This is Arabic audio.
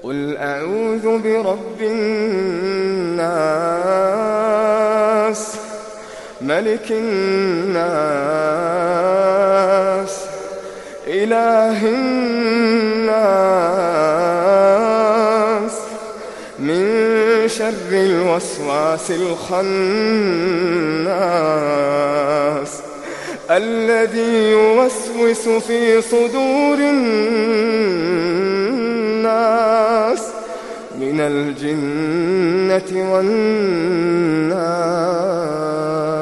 قل أعوذ برب الناس ملك الناس إله الناس من شر الوسواس الخناس الذي يوسوس في صدور الناس من الجنة والناس.